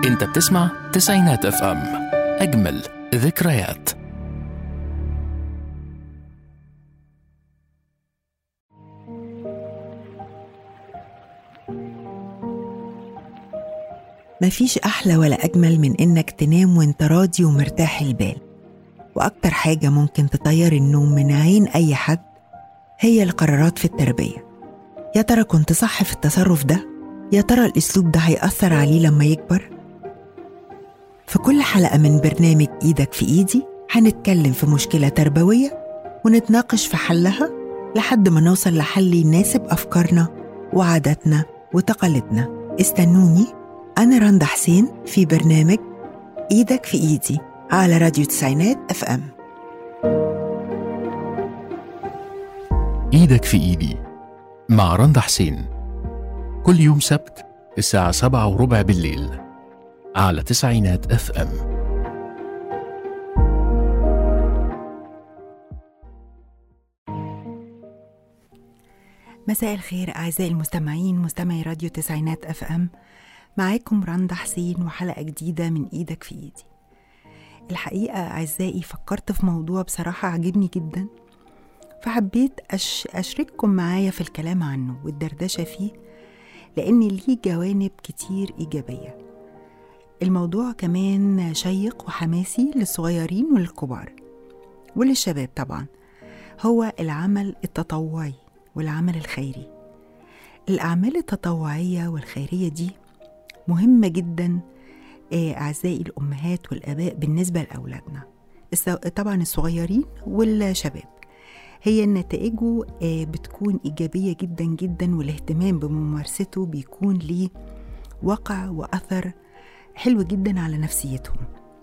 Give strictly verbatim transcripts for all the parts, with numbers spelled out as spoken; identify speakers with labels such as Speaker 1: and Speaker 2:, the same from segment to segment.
Speaker 1: انت بتسمع تسعينات اف ام، اجمل ذكريات.
Speaker 2: مفيش أحلى ولا أجمل من إنك تنام وإنت راضي ومرتاح البال، وأكتر حاجة ممكن تطير النوم من عين أي حد هي القرارات في التربية. يا ترى كنت صح في التصرف ده؟ يا ترى الأسلوب ده هيأثر عليه لما يكبر؟ في كل حلقة من برنامج إيدك في إيدي هنتكلم في مشكلة تربوية ونتناقش في حلها لحد ما نوصل لحل يناسب أفكارنا وعاداتنا وتقاليدنا. استنوني، أنا رندا حسين في برنامج إيدك في إيدي على راديو تسعينات اف ام.
Speaker 1: إيدك في إيدي مع رندا حسين، كل يوم سبت الساعة سبعة وربع بالليل على تسعينات اف ام.
Speaker 2: مساء الخير أعزائي المستمعين، مستمعي راديو تسعينات اف ام. معاكم رندا حسين وحلقة جديدة من إيدك في إيدي. الحقيقة أعزائي فكرت في موضوع بصراحة عجبني جدا، فحبيت أش... أشرككم معايا في الكلام عنه والدردشة فيه، لأن ليه جوانب كتير إيجابية. الموضوع كمان شيق وحماسي للصغيرين وللكبار وللشباب طبعا. هو العمل التطوعي والعمل الخيري. الأعمال التطوعية والخيرية دي مهمة جدا أعزائي الأمهات والآباء بالنسبة لأولادنا طبعا الصغيرين والشباب. هي نتائجه بتكون إيجابية جدا جدا، والاهتمام بممارسته بيكون ليه وقع وأثر حلو جدا على نفسيتهم،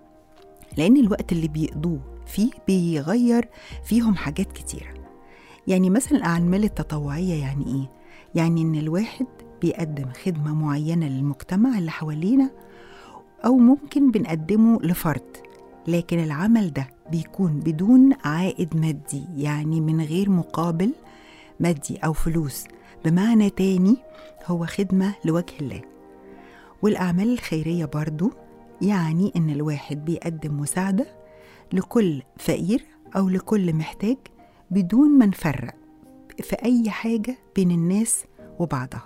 Speaker 2: لأن الوقت اللي بيقضوه فيه بيغير فيهم حاجات كتيرة. يعني مثلا الأعمال التطوعية يعني إيه؟ يعني إن الواحد بيقدم خدمة معينة للمجتمع اللي حوالينا، أو ممكن بنقدمه لفرد، لكن العمل ده بيكون بدون عائد مادي، يعني من غير مقابل مادي أو فلوس. بمعنى تاني هو خدمة لوجه الله. والأعمال الخيرية برضو يعني إن الواحد بيقدم مساعدة لكل فقير أو لكل محتاج بدون ما نفرق في أي حاجة بين الناس وبعضها.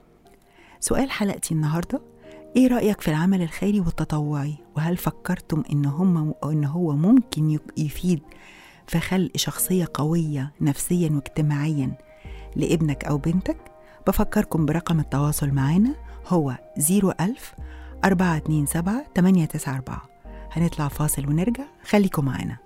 Speaker 2: سؤال حلقتي النهاردة: إيه رأيك في العمل الخيري والتطوعي؟ وهل فكرتم إن, هم إن هو ممكن يفيد في خلق شخصية قوية نفسيا واجتماعيا لابنك أو بنتك؟ بفكركم برقم التواصل معنا هو زيرو ألف أربعة اتنين سبعة تمانية تسعة أربعة. هنطلع فاصل ونرجع، خليكم معنا.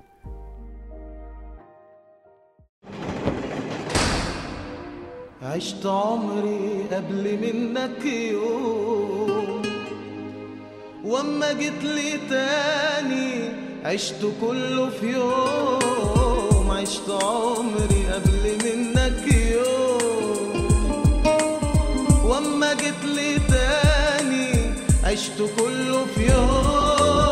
Speaker 3: عشت عمري قبل منك يوم، واما جيت لي تاني عشت كله في يوم. عشت عمري قبل منك يوم، واما جيت لي تاني عشت كله في يوم.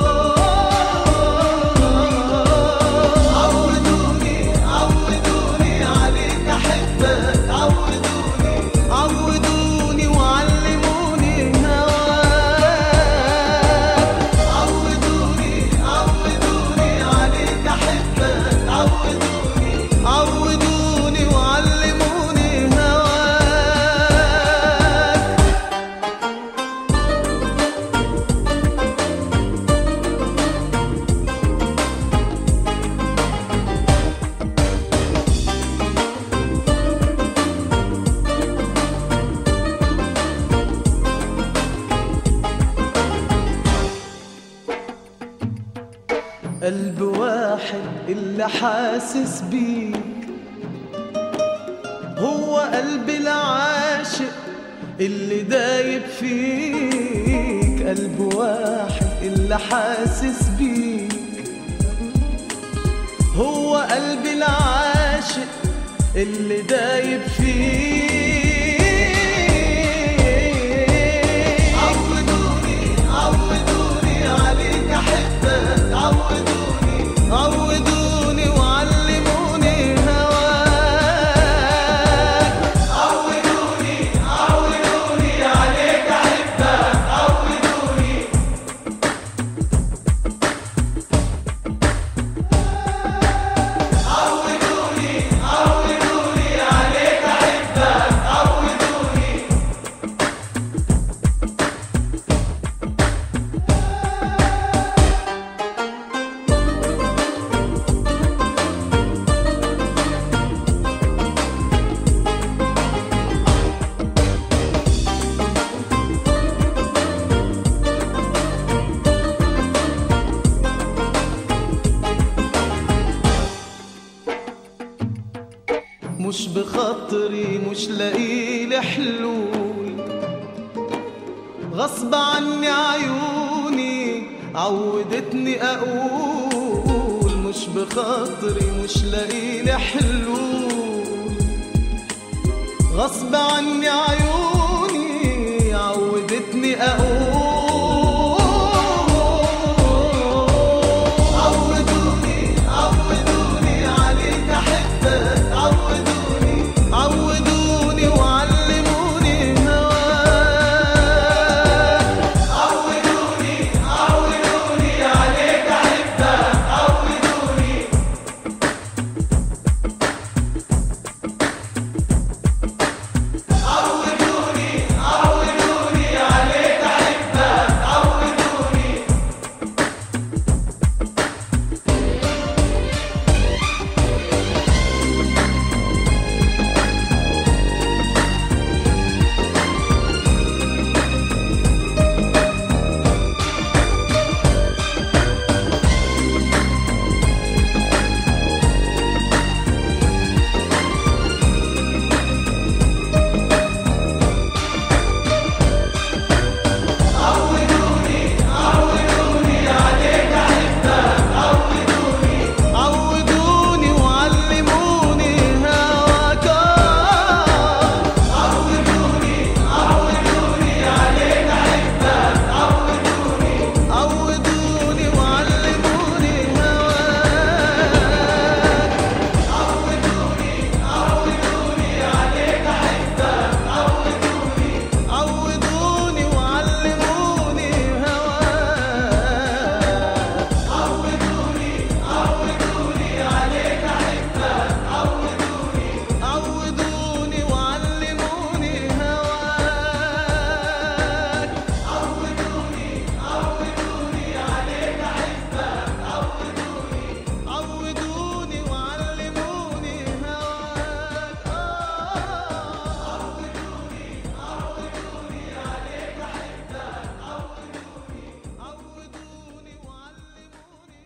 Speaker 3: قلب واحد اللي حاسس بيك، هو قلب العاشق اللي دايب فيك. قلب واحد اللي حاسس بيك، هو قلب العاشق اللي دايب فيك. عودوني عودوني عليك أحبك، عودوني عودوني وعلموني هواك. عودوني عودوني عليك أحبك، عودوني ليالي حلول. غصب عني عيوني عودتني أقول مش بخاطري مش لاقيلي حلول. غصب عني عيوني عودتني أقول عودوني عودوني عليك أحبك. عودوني عودوني وعلموني هواك. عودوني عودوني عليك أحبك. عودوني عودوني عودوني عليك أحبك. عودوني عودوني عودوني عليك أحبك. عودوني عودوني وعلموني هواك. عودوني عودوني عليك أحبك. عودوني عودوني وعلموني هواك. عودوني عودوني عليك أحبك. عودوني عودوني وعلموني هواك. عودوني عودوني عليك أحبك. عودوني عودوني وعلموني هواك. عودوني عودوني عليك أحبك. عودوني عودوني وعلموني هواك. عودوني عودوني عليك أحبك. عودوني عودوني وعلموني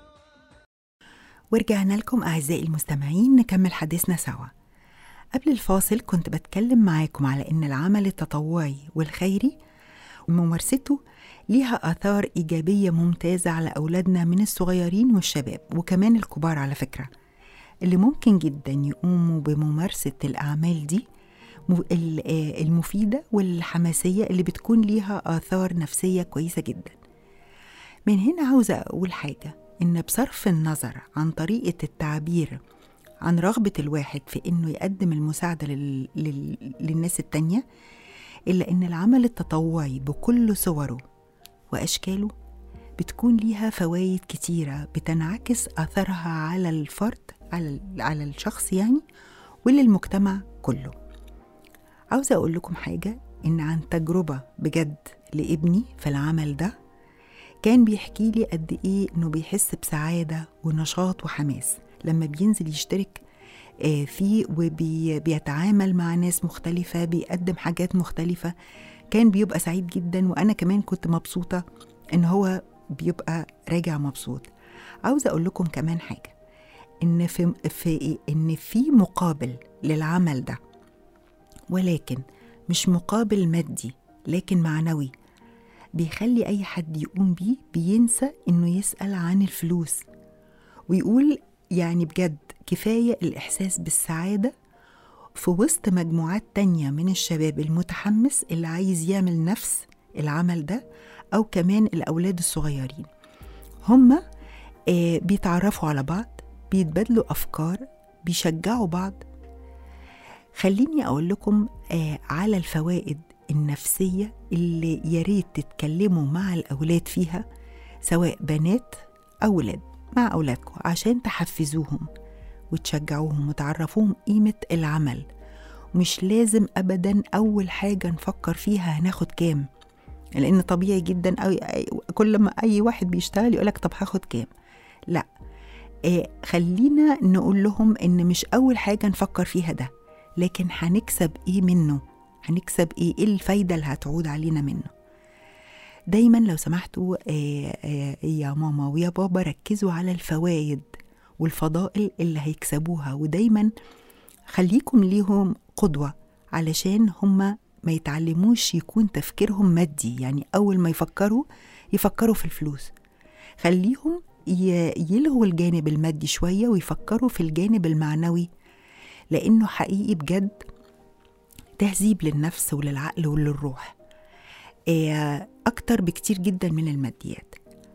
Speaker 3: هواك.
Speaker 2: ورجعنا لكم أعزائي المستمعين نكمل حديثنا سوا. قبل الفاصل كنت بتكلم معاكم على إن العمل التطوعي والخيري وممارسته ليها آثار إيجابية ممتازة على أولادنا من الصغيرين والشباب وكمان الكبار على فكرة، اللي ممكن جدا يقوموا بممارسة الأعمال دي م- ال- آه المفيدة والحماسية اللي بتكون ليها آثار نفسية كويسة جدا. من هنا عاوزة أقول حاجة، إن بصرف النظر عن طريقة التعبير عن رغبة الواحد في إنه يقدم المساعدة لل... لل... للناس التانية، إلا إن العمل التطوعي بكل صوره وأشكاله بتكون ليها فوائد كتيرة بتنعكس أثرها على الفرد، على, على الشخص يعني، وللمجتمع كله. عاوزة أقول لكم حاجة، إن عن تجربة بجد لابني في العمل ده، كان بيحكي لي قد إيه إنه بيحس بسعادة ونشاط وحماس لما بينزل يشترك فيه وبيتعامل مع ناس مختلفة، بيقدم حاجات مختلفة. كان بيبقى سعيد جدا، وأنا كمان كنت مبسوطة إن هو بيبقى راجع مبسوط. عاوزة أقول لكم كمان حاجة، إن في, في إن في مقابل للعمل ده، ولكن مش مقابل مادي لكن معنوي، بيخلي أي حد يقوم بيه بينسى إنه يسأل عن الفلوس، ويقول يعني بجد كفاية الإحساس بالسعادة في وسط مجموعات تانية من الشباب المتحمس اللي عايز يعمل نفس العمل ده، أو كمان الأولاد الصغيرين. هم آه بيتعرفوا على بعض، بيتبادلوا أفكار، بيشجعوا بعض. خليني أقول لكم آه على الفوائد النفسية اللي ياريت تتكلموا مع الأولاد فيها، سواء بنات أو ولاد، مع أولادكم، عشان تحفزوهم وتشجعوهم وتعرفوهم قيمة العمل. مش لازم أبدا أول حاجة نفكر فيها هناخد كام، لأن طبيعي جدا أو كل ما أي واحد بيشتغل يقولك طب هاخد كام. لا، آه خلينا نقول لهم إن مش أول حاجة نفكر فيها ده، لكن هنكسب إيه منه، هنكسب إيه, إيه الفايدة اللي هتعود علينا منه. دايما لو سمحتوا آه آه يا ماما ويا بابا ركزوا على الفوائد والفضائل اللي هيكسبوها، ودايما خليكم ليهم قدوة علشان هما ما يتعلموش يكون تفكيرهم مادي، يعني أول ما يفكروا يفكروا في الفلوس. خليهم يلغوا الجانب المادي شوية ويفكروا في الجانب المعنوي، لأنه حقيقي بجد تهذيب للنفس وللعقل وللروح أكتر بكتير جدا من الماديات.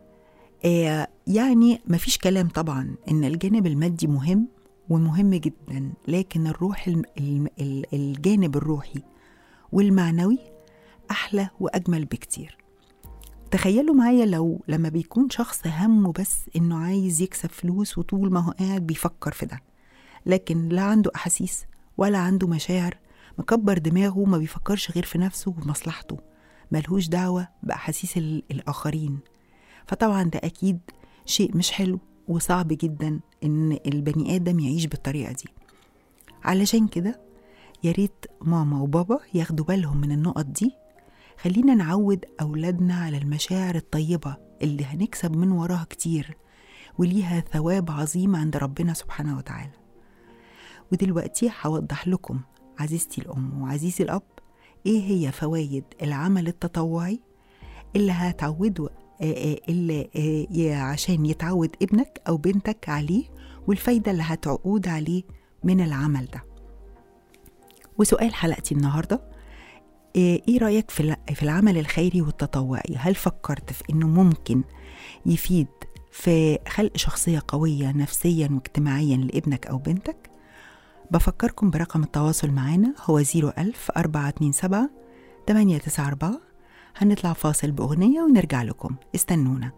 Speaker 2: يعني مفيش كلام طبعا إن الجانب المادي مهم ومهم جدا، لكن الروح الجانب الروحي والمعنوي أحلى وأجمل بكتير. تخيلوا معايا لو لما بيكون شخص همه بس إنه عايز يكسب فلوس وطول ما هو قاعد بيفكر في ده، لكن لا عنده أحاسيس ولا عنده مشاعر، مكبر دماغه، ما بيفكرش غير في نفسه ومصلحته، ملهوش دعوة بأحاسيس الآخرين. فطبعا ده أكيد شيء مش حلو وصعب جدا إن البني آدم يعيش بالطريقة دي. علشان كده ياريت ماما وبابا ياخدوا بالهم من النقط دي. خلينا نعود أولادنا على المشاعر الطيبة اللي هنكسب من وراها كتير وليها ثواب عظيم عند ربنا سبحانه وتعالى. ودلوقتي هوضح لكم عزيزتي الأم وعزيزي الأب إيه هي فوائد العمل التطوعي اللي هتعودوا اللي عشان يتعود ابنك أو بنتك عليه، والفايدة اللي هتعود عليه من العمل ده. وسؤال حلقتي النهاردة، إيه رأيك في العمل الخيري والتطوعي؟ هل فكرت في إنه ممكن يفيد في خلق شخصية قوية نفسيا واجتماعيا لابنك أو بنتك؟ بفكركم برقم التواصل معنا هو زيرو ألف أربعة اتنين سبعة تمانية تسعة أربعة. هنطلع فاصل بأغنية ونرجع لكم، استنونا.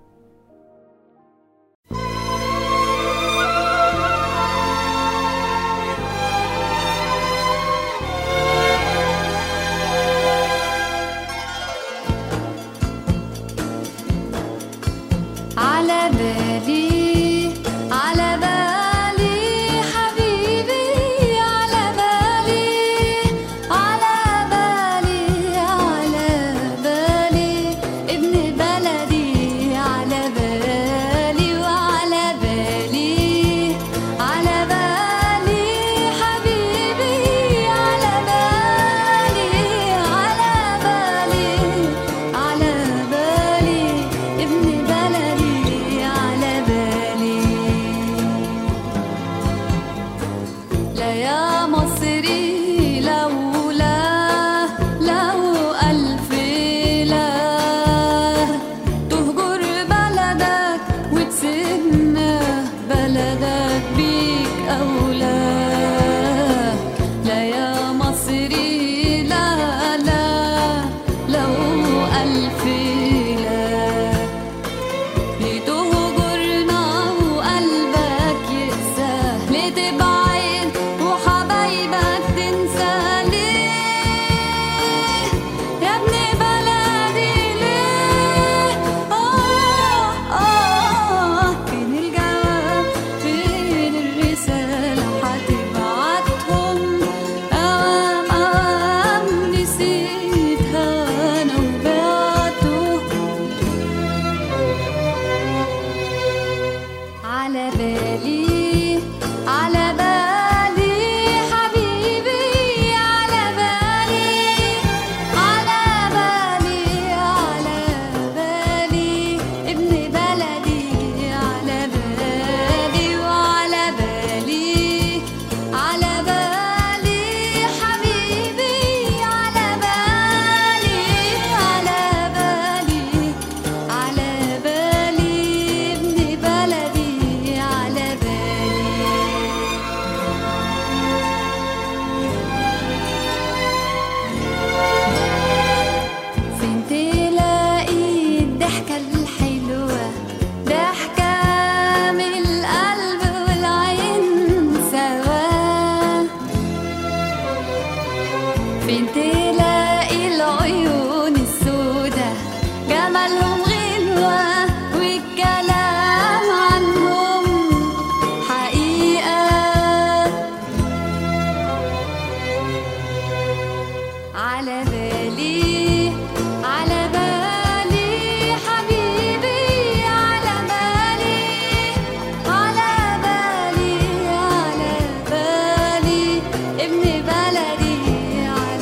Speaker 4: على بالي على بالي حبيبي، على بالي على بالي على بالي ابن بلدي، على بالي وعلى بالي على بالي حبيبي، على بالي على بالي على بالي ابن بلدي، على بالي. لا يا مصري لولا لو ألف لا تهجر بلدك وتسيبنا بلدك بيك أولى. لا يا مصري لا لا لو ألف لا لتهجرنا وقلبك يقسى، لتبعد وحبايبك تنسى ليه يا ابن بلدي ليه؟ آه آه فين الجواب فين الرسالة هتبعتهم؟ أوام أوام نسيتها أنا وبعته. على بالي على بالي حبيبي، على بالي على بالي على بالي ابن بلدي، على بالي وعلى بالي على بالي حبيبي، على بالي على بالي على بالي ابن بلدي، على بالي. فين تلاقي الضحكة الحلوة، ضحكة من القلب والعين سوا؟ فين تلاقي العيون السودة جمالهم غلوة والكلام عنهم حقيقة؟ على بالي على بالي حبيبي، على بالي على بالي على بالي ابن بلدي، على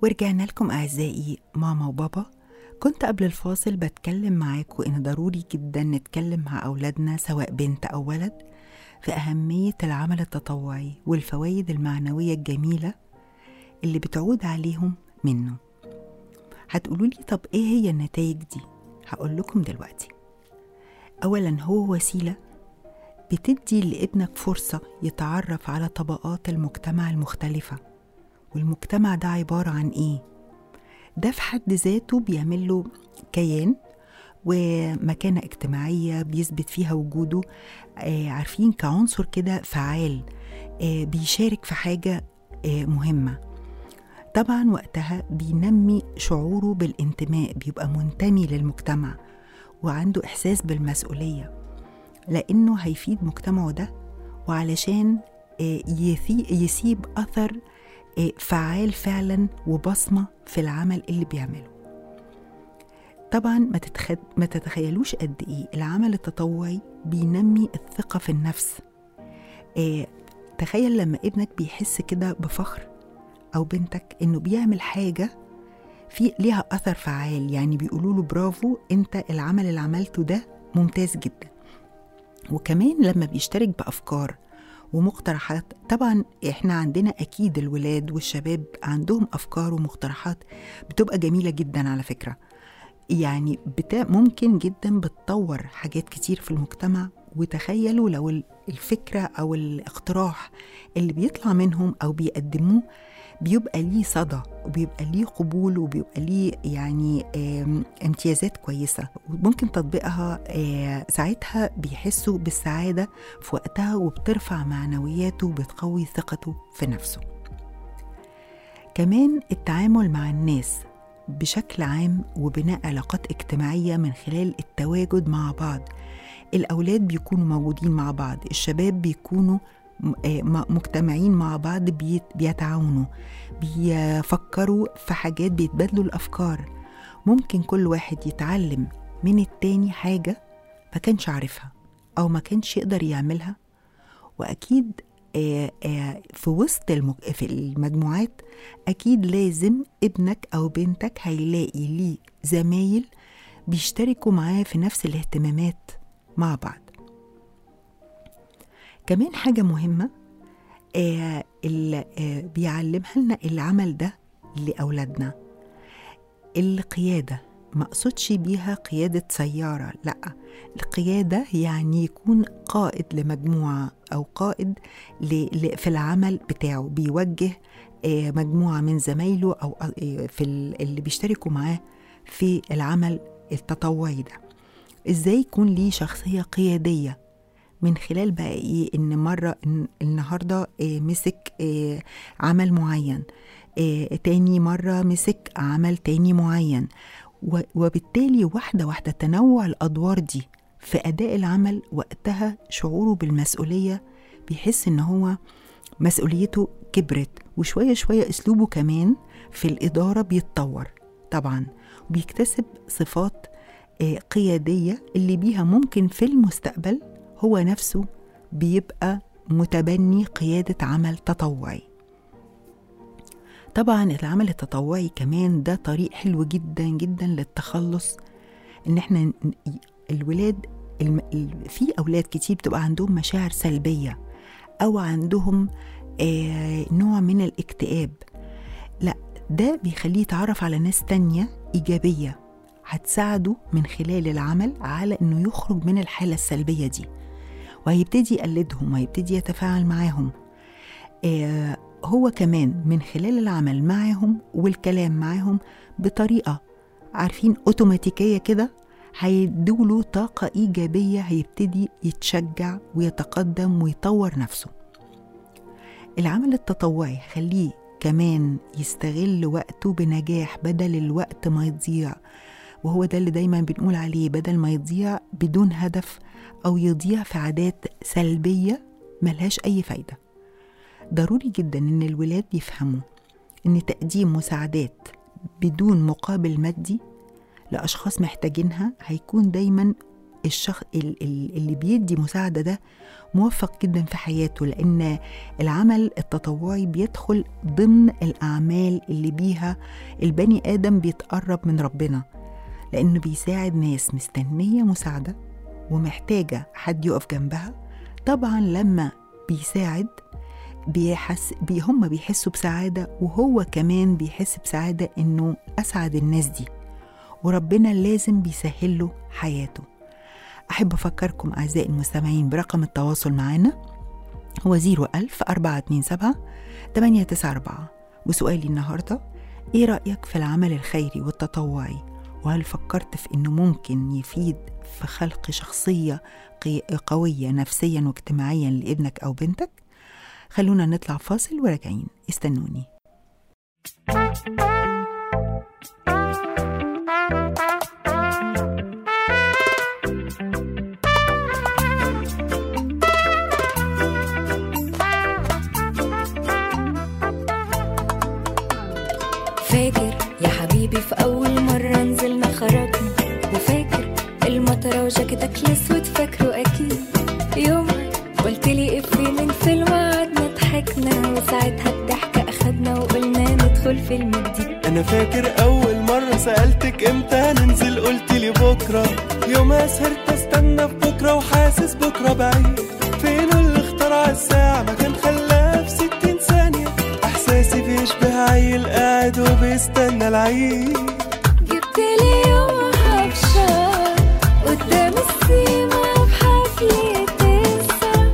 Speaker 2: ورجعنا لكم أعزائي ماما وبابا. كنت قبل الفاصل بتكلم معاكم إن ضروري جدا نتكلم مع أولادنا سواء بنت أو ولد في أهمية العمل التطوعي والفوائد المعنوية الجميلة اللي بتعود عليهم منه. هتقولوا لي طب إيه هي النتائج دي؟ هقول لكم دلوقتي. أولا هو وسيلة بتدي لابنك فرصة يتعرف على طبقات المجتمع المختلفة. والمجتمع ده عبارة عن إيه؟ ده في حد ذاته بيعمل له كيان ومكانة اجتماعية بيثبت فيها وجوده، آه عارفين كعنصر كده فعال، آه بيشارك في حاجة آه مهمة. طبعا وقتها بينمي شعوره بالانتماء، بيبقى منتمي للمجتمع وعنده إحساس بالمسؤولية، لأنه هيفيد مجتمعه ده، وعلشان آه يسيب أثر آه فعال فعلا وبصمة في العمل اللي بيعمله. طبعا ما, تتخ... ما تتخيلوش قد إيه العمل التطوعي بينمي الثقة في النفس. آه، تخيل لما ابنك بيحس كده بفخر أو بنتك إنه بيعمل حاجة في ليها أثر فعال، يعني بيقولوا له برافو أنت العمل اللي عملته ده ممتاز جدا. وكمان لما بيشترك بأفكار ومقترحات، طبعا إحنا عندنا أكيد الولاد والشباب عندهم أفكار ومقترحات بتبقى جميلة جدا على فكرة، يعني بتا ممكن جدا بتطور حاجات كتير في المجتمع. وتخيلوا لو الفكرة أو الاقتراح اللي بيطلع منهم أو بيقدموه بيبقى ليه صدى وبيبقى ليه قبول وبيبقى ليه يعني امتيازات كويسة وممكن تطبيقها، ساعتها بيحسوا بالسعادة في وقتها وبترفع معنوياته وبتقوي ثقته في نفسه. كمان التعامل مع الناس بشكل عام وبناء علاقات اجتماعية من خلال التواجد مع بعض. الأولاد بيكونوا موجودين مع بعض، الشباب بيكونوا مجتمعين مع بعض، بيتعاونوا، بيفكروا في حاجات، بيتبادلوا الأفكار. ممكن كل واحد يتعلم من التاني حاجة ما كانش عارفها أو ما كانش يقدر يعملها. وأكيد آه آه في وسط المج... في المجموعات أكيد لازم ابنك أو بنتك هيلاقي ليه زمايل بيشتركوا معاه في نفس الاهتمامات مع بعض. كمان حاجة مهمة آه اللي آه بيعلمها لنا العمل ده لأولادنا، القيادة. ما أقصدش بيها قيادة سيارة، لأ، القيادة يعني يكون قائد لمجموعة أو قائد في العمل بتاعه، بيوجه مجموعة من زمايله أو في اللي بيشتركوا معاه في العمل التطوعي ده. إزاي يكون ليه شخصية قيادية من خلال بقى إيه؟ إن مرة النهاردة مسك عمل معين، تاني مرة مسك عمل تاني معين، وبالتالي واحدة واحدة تنوع الأدوار دي في أداء العمل، وقتها شعوره بالمسؤولية بيحس إن هو مسؤوليته كبرت، وشوية شوية أسلوبه كمان في الإدارة بيتطور طبعا، وبيكتسب صفات قيادية اللي بيها ممكن في المستقبل هو نفسه بيبقى متبني قيادة عمل تطوعي. طبعا العمل التطوعي كمان ده طريق حلو جدا جدا للتخلص، ان احنا الولاد الم... في اولاد كتير بتبقى عندهم مشاعر سلبية او عندهم آه نوع من الاكتئاب، لا ده بيخليه يتعرف على ناس تانية ايجابية هتساعده من خلال العمل على انه يخرج من الحالة السلبية دي، وهيبتدي يقلدهم وهيبتدي يتفاعل معاهم. آه هو كمان من خلال العمل معهم والكلام معهم بطريقة عارفين أوتوماتيكية كده هيدوله طاقة إيجابية، هيبتدي يتشجع ويتقدم ويطور نفسه. العمل التطوعي خليه كمان يستغل وقته بنجاح بدل الوقت ما يضيع، وهو ده اللي دايما بنقول عليه، بدل ما يضيع بدون هدف أو يضيع في عادات سلبية ملهاش أي فايدة. ضروري جدا إن الولاد يفهموا إن تقديم مساعدات بدون مقابل مادي لأشخاص محتاجينها هيكون دايما الشخص اللي بيدي مساعدة ده موفق جدا في حياته، لأن العمل التطوعي بيدخل ضمن الأعمال اللي بيها البني آدم بيتقرب من ربنا، لأنه بيساعد ناس مستنية مساعدة ومحتاجة حد يقف جنبها. طبعا لما بيساعد بيحس بي هم بيحسوا بسعادة، وهو كمان بيحس بسعادة إنه أسعد الناس دي، وربنا لازم بيسهل له حياته. أحب أفكركم أعزائي المستمعين برقم التواصل معنا هو زيرو ألف أربعة اتنين سبعة تمانية تسعة أربعة. وسؤالي النهاردة: إيه رأيك في العمل الخيري والتطوعي؟ وهل فكرت في إنه ممكن يفيد في خلق شخصية قوية نفسيا واجتماعيا لابنك أو بنتك؟ خلونا نطلع فاصل وراجعين، استنوني.
Speaker 4: فاكر يا حبيبي في أول مرة نزلنا خرجنا، وفاكر المطرة وجاكيتك الأسود فاكره أكيد. يوم قلتلي إفيه من فيلم قعدنا ضحكنا، وساعتها الضحكة أخدنا وقلنا ندخل فيلم جديد.
Speaker 3: أنا فاكر أول مرة سألتك إمتى ننزل قلتلي بكرة، يومها سهرت أستنى في بكرة وحاسس بكرة بعيد. فين اللي اخترع الساعة ما كان خلاها في ستين ثانية، إحساسي بيشبه عيل قاعد وبيستنى العيد.
Speaker 4: جبتلي يومها في شهر قدام السيما في حفلة تسعة،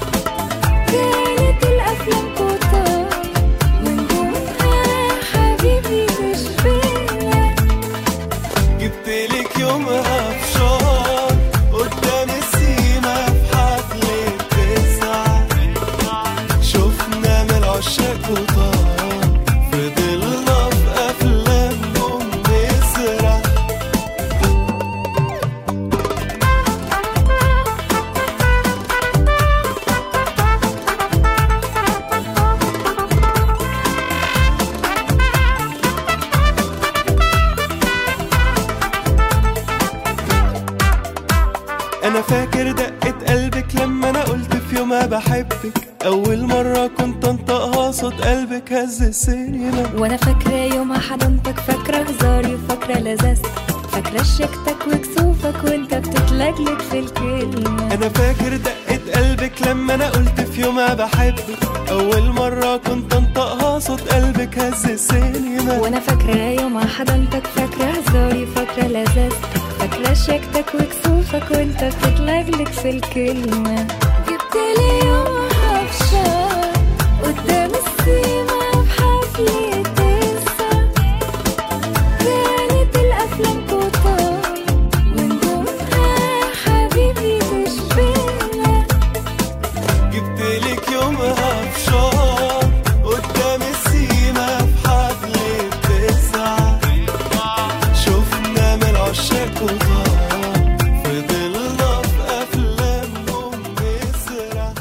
Speaker 4: كانت الأفلام كتار ونجومها حبيبي تشبهنا.
Speaker 3: جبتلك يومها في شهر قدام السيما في حفلة تسعة، شفنا من العشاق كتار فضلنا في أفلامهم نسرح. أنا فاكر دقة قلبك لما أنا قلت في يومها بحبك، أول مرة كنت أنطقها صوت قلبك هز السينما.
Speaker 4: وانا فاكرة يومها حضنتك، فاكرة هزاري وفاكرة لذاذتك، فاكرة شيكتك وكسوفك وانت بتتلجلج في الكلمة.
Speaker 3: أنا فاكر دقة قلبك لما أنا قلت في يومها بحبك، أول مرة كنت أنطقها صوت قلبك هز السينما.
Speaker 4: وانا فاكرة يومها حضنتك، فاكرة هزاري وفاكرة لذاذتك، فاكرة شيكتك وكسوفك وانت بتتلجلج في الكلمة. جبتلي يومها في شهر قدام السيما في حفلة تسعة، كانت الأفلام كتار ونجومها حبيبي تشبهنا.
Speaker 3: جبتلك يومها في شهر قدام السيما في حفلة تسعة، شفنا من العشاق كتار فضلنا في أفلامهم نسرح.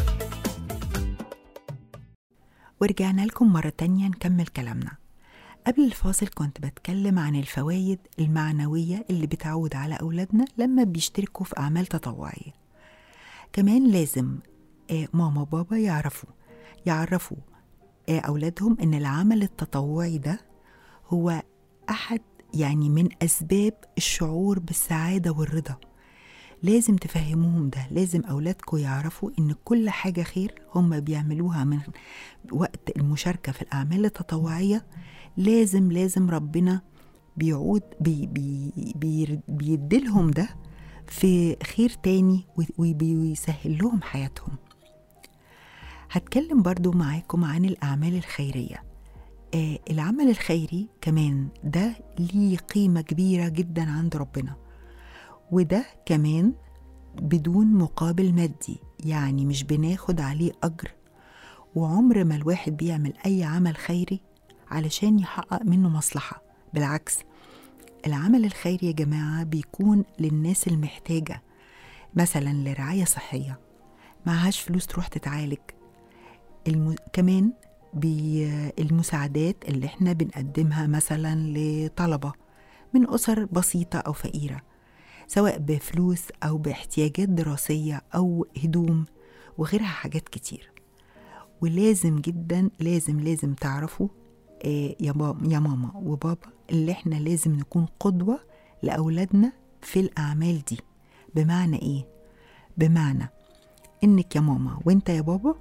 Speaker 2: ورجعنا لكم مرة تانية نكمل كلامنا. قبل الفاصل كنت بتكلم عن الفوائد المعنوية اللي بتعود على أولادنا لما بيشتركوا في أعمال تطوعية. كمان لازم آه ماما وبابا يعرفوا يعرفوا آه أولادهم إن العمل التطوعي ده هو أحد يعني من أسباب الشعور بالسعادة والرضا. لازم تفهموهم ده، لازم أولادكم يعرفوا إن كل حاجة خير هم بيعملوها من وقت المشاركة في الأعمال التطوعية لازم لازم ربنا بيعود بي بي بي بيديلهم ده في خير تاني وبيسهل لهم حياتهم. هتكلم برضو معاكم عن الأعمال الخيرية. آه العمل الخيري كمان ده ليه قيمة كبيرة جدا عند ربنا، وده كمان بدون مقابل مادي، يعني مش بناخد عليه أجر. وعمر ما الواحد بيعمل أي عمل خيري علشان يحقق منه مصلحة، بالعكس العمل الخيري يا جماعة بيكون للناس المحتاجة، مثلا لرعاية صحية معهاش فلوس تروح تتعالج. الم... كمان بالمساعدات اللي احنا بنقدمها مثلا لطلبة من أسر بسيطة أو فقيرة، سواء بفلوس أو باحتياجات دراسية أو هدوم وغيرها حاجات كتير. ولازم جدا لازم لازم تعرفوا آه يا, يا ماما وبابا اللي احنا لازم نكون قدوة لأولادنا في الأعمال دي. بمعنى ايه؟ بمعنى انك يا ماما وانت يا بابا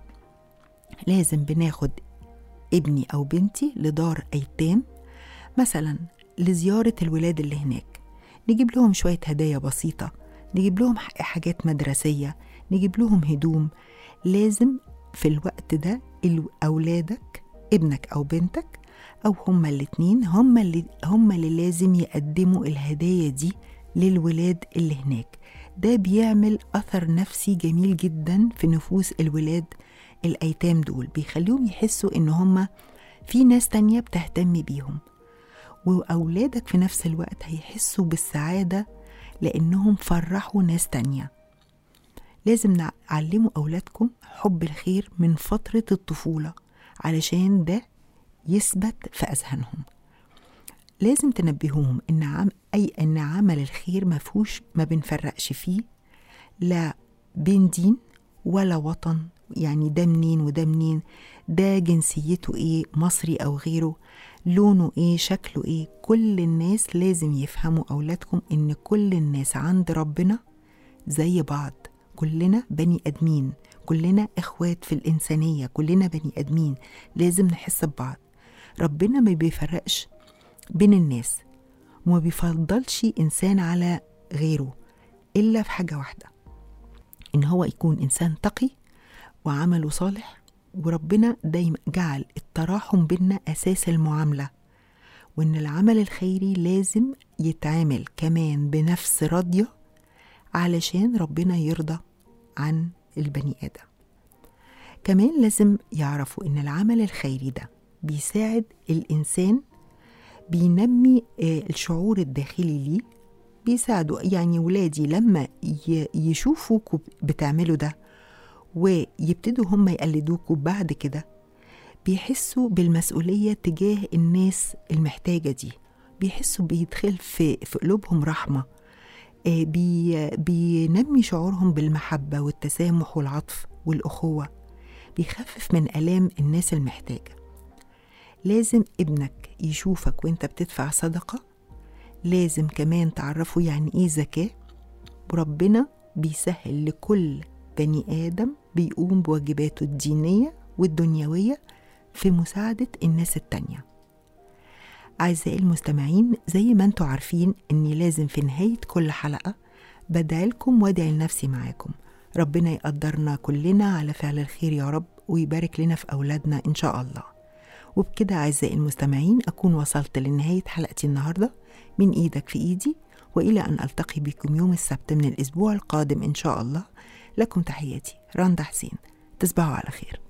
Speaker 2: لازم بناخد ابني أو بنتي لدار أيتام مثلا لزيارة الولاد اللي هناك، نجيب لهم شوية هدايا بسيطة، نجيب لهم حاجات مدرسية، نجيب لهم هدوم. لازم في الوقت ده أولادك ابنك أو بنتك أو هما الاتنين هما اللي, هما اللي لازم يقدموا الهدايا دي للولاد اللي هناك. ده بيعمل أثر نفسي جميل جدا في نفوس الولاد الأيتام دول، بيخليهم يحسوا إن هما في ناس تانية بتهتم بيهم. وأولادك في نفس الوقت هيحسوا بالسعادة لأنهم فرحوا ناس تانية. لازم نعلموا أولادكم حب الخير من فترة الطفولة علشان ده يثبت في أذهانهم. لازم تنبهوهم إن عم أي إن عمل الخير مفهوش ما بنفرقش فيه لا بين دين ولا وطن، يعني ده منين وده منين، ده جنسيته إيه، مصري أو غيره، لونه إيه، شكله إيه. كل الناس لازم يفهموا أولادكم إن كل الناس عند ربنا زي بعض، كلنا بني أدمين، كلنا إخوات في الإنسانية، كلنا بني أدمين، لازم نحس ببعض. ربنا ما بيفرقش بين الناس وما بيفضلش إنسان على غيره إلا في حاجة واحدة، إن هو يكون إنسان تقي وعمله صالح. وربنا دايما جعل التراحم بيننا أساس المعاملة، وإن العمل الخيري لازم يتعامل كمان بنفس راضية علشان ربنا يرضى عن البني آدم. كمان لازم يعرفوا إن العمل الخيري ده بيساعد الإنسان، بينمي الشعور الداخلي ليه، بيساعدوا. يعني ولادي لما يشوفوكوا بتعملوا ده ويبتدوا هم يقلدوكوا بعد كده، بيحسوا بالمسؤولية تجاه الناس المحتاجة دي، بيحسوا بيدخل في, في قلوبهم رحمة، بي بينمي شعورهم بالمحبة والتسامح والعطف والأخوة، بيخفف من آلام الناس المحتاجة. لازم ابنك يشوفك وانت بتدفع صدقة، لازم كمان تعرفوا يعني ايه زكاة. وربنا بيسهل لكل بني آدم بيقوم بواجباته الدينية والدنيوية في مساعدة الناس التانية. أعزائي المستمعين، زي ما انتوا عارفين اني لازم في نهاية كل حلقة بدعي لكم وادعي لنفسي معاكم. ربنا يقدرنا كلنا على فعل الخير يا رب، ويبارك لنا في أولادنا إن شاء الله. وبكده أعزائي المستمعين أكون وصلت لنهاية حلقتي النهاردة من إيدك في إيدي، وإلى أن ألتقي بكم يوم السبت من الأسبوع القادم إن شاء الله. لكم تحياتي رندا حسين، تصبحوا على خير.